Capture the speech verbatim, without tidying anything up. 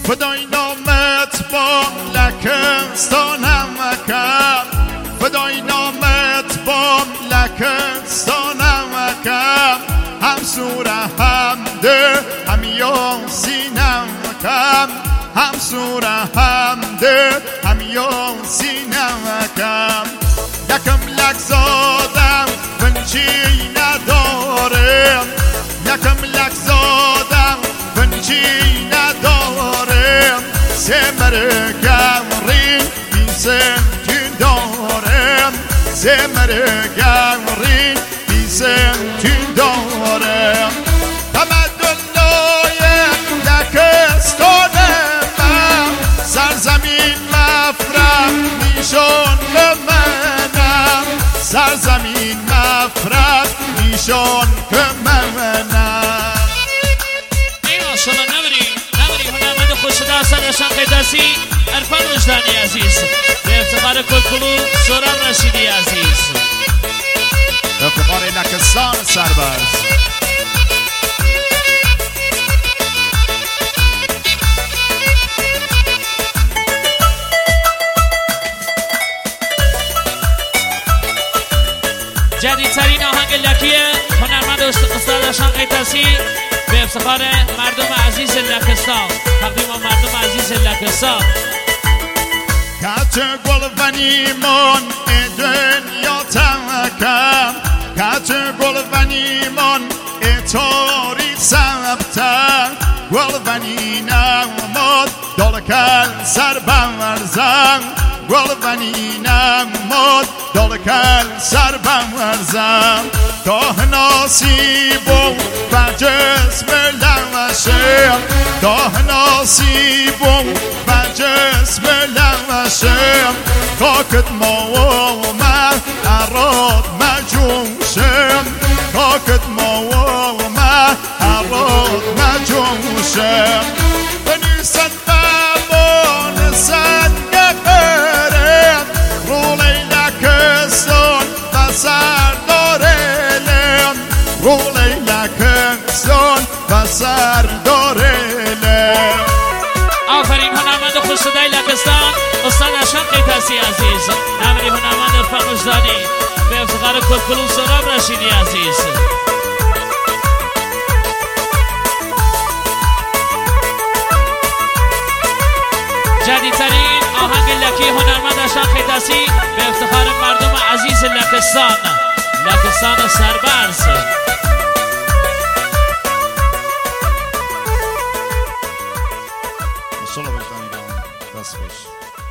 فدای نامت با لکستانم مکم فدای نامت با لکستانم مکم هم سوره هم ده هم یاسینم مکم هم سوره هم ده هم یاسینم مکم یکم لک زادم بنچی ندارم یکم لک زادم بنچی ندارم سمر گمری بیسم تین دارم سمر گمری بیسم تین دارم تمدن لایم لکستانم سرزمین مفرح نیشان به منم سرزمین مفرح نیشان به منم اینا شما نبری نبری هنرمند خوشدا سرشان قیدسی عرفان وجدانی عزیز به افتخار کلکلو سهراب رشیدی عزیز به افتخار لکستان سرباز جدیدترین آهنگ لکیه هنرمند استاد اشان قیدسی به افتخار مردم عزیز لکستان تقدیم مردم عزیز لکستان کت گل ونیمان دنیا تمکم کت گل ونیمان تاری سبتم گل ونینم ماد دالکل سر بمرزم گل ونینم ماد دالکل سر بمرزم تا ناسیب و جسم لمشم تا ناسیب و جسم لمشم تاکت ما و من اراد مجوشم تاکت ما و من اراد مجوشم بنیسن بابان سنگ برم رو لیلکستان بسر دارلم رو لیلکستان بسر دارلم آفرین هنرمند خوشصدای لکستان استاد اشان قیدسی عزیز نمری هنرمند عرفان وجدانی به افتخار کلکلو سهراب رشیدی عزیز جدیدترین آهنگ لکی هنرمند اشان قیدسی به افتخار مردم عزیز لکستان لکستان سربرز صلح وجدانی دست خوش